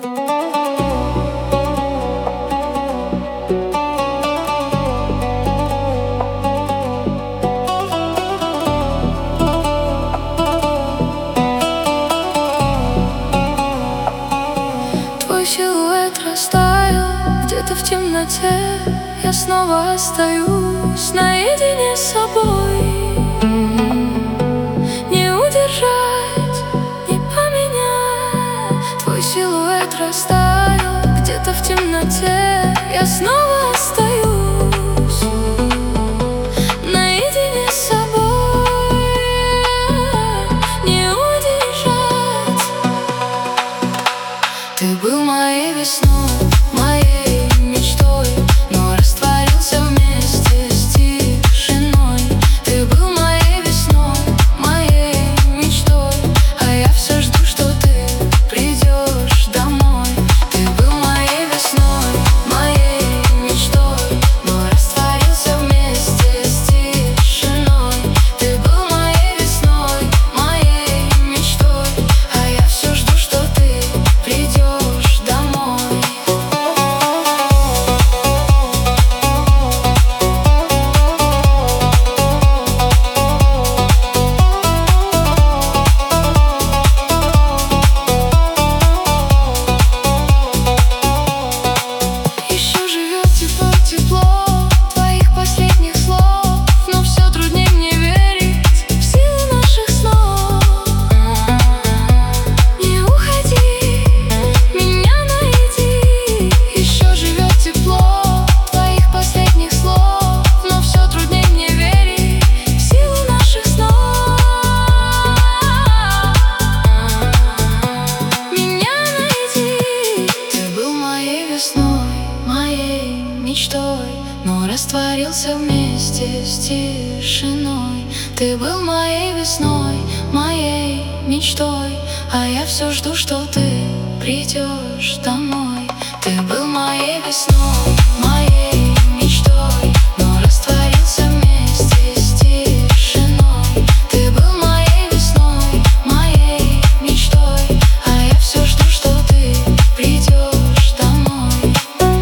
Твой силуэт растаял где-то в темноте. Я снова остаюсь наедине с собой. Не удержать, не поменять. Твой силуэт растаял где-то в темноте. Я снова остаюсь наедине с собой. Не удержать. Ты был моей весной, моей мечтой, но растворился вместе с тишиной. Ты был моей весной, моей мечтой, а я все жду, что ты придешь домой. Ты был моей весной, моей мечтой, но растворился вместе с тишиной. Ты был моей весной, моей мечтой, а я все жду, что ты придешь домой. Еще живет тепло твоих последних слов, но все труднее мне верить в силу наших снов. Не уходи, меня найди. Еще живет тепло твоих последних слов, но все труднее мне верить в силу наших снов. Меня найди. Ты был моей весной, моей мечтой, но растворился вместе с тишиной. Ты был моей весной, моей мечтой, а я все жду, что ты придешь домой. Ты был моей весной, моей мечтой, но растворился вместе с тишиной. Ты был моей весной, моей мечтой, а я все жду, что ты придешь домой.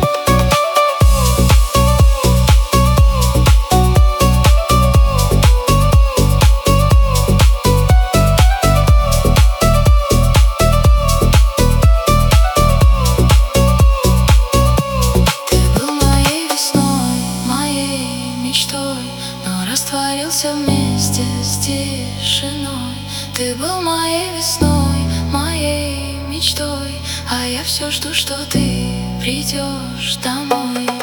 Ты был моей весной, моей мечтой, но растворился вместе с тишиной. Ты был моей весной, моей мечтой, а я все жду, что ты придешь домой.